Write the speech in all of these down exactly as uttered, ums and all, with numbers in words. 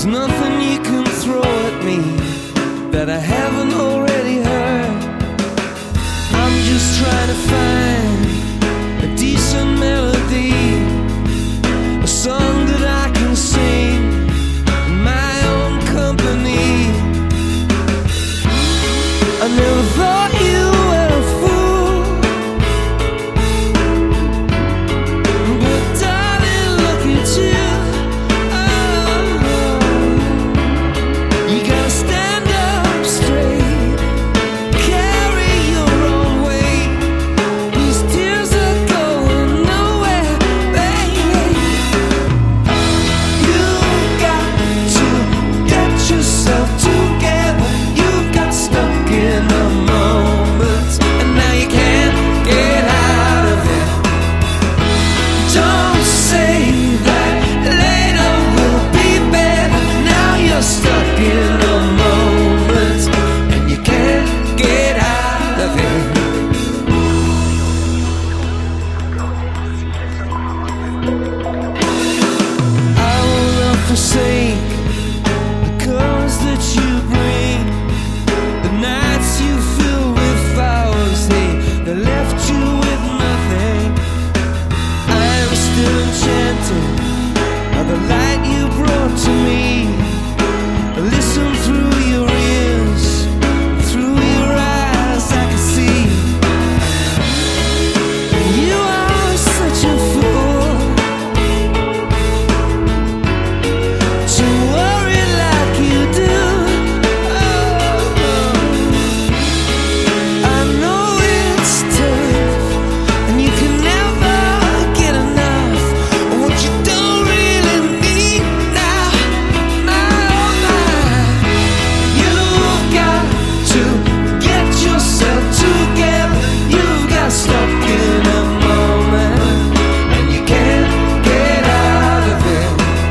There's nothing you can throw at me that I haven't already heard. I'm just trying to find a decent melody, a song that I can sing in my own company. I never thought you were a fool, but darling, look at you. Oh, you gotta stand up straight, carry your own weight. These tears are going nowhere, baby. You've got to get yourself together. You've got stuck in a moment, and now you can't get out of it. Don't say that later will be better. Now you're stuck in a moment, and you can't get out of it. I will not forsake the colors that you bring, the nights you fill with flowers, they, they left you with nothing. I am still enchanted by the light you brought to me. Listen through your ears, through your eyes, I can see you are such a fool to worry like you do. Oh, I know it's tough, and you can never get enough of what you don't really need now. My, oh my, you've got to get yourself together. You've got stuck in a moment, and you can't get out of it.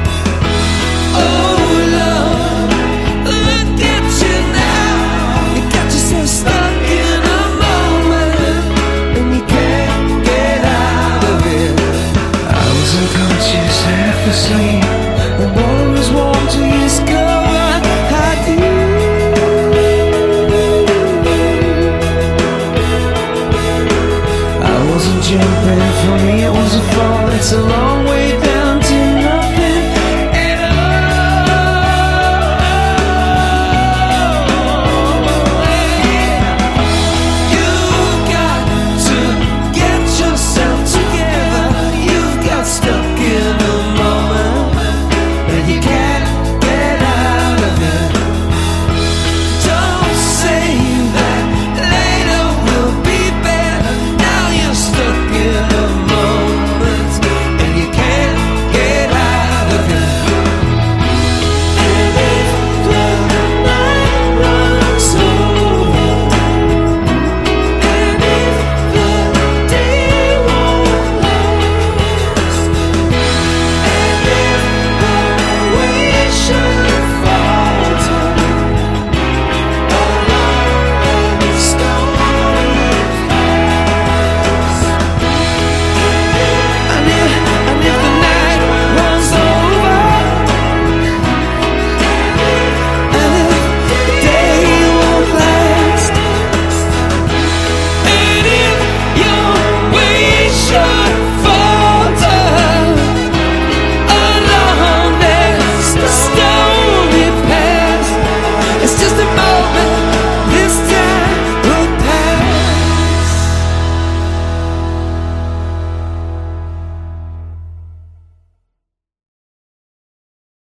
Oh love, look at you now. You got yourself stuck in a moment, and you can't get out of it. I was unconscious, half asleep, the water was warm to discover how deep. I wasn't jumping, for me it was a fall. It's a long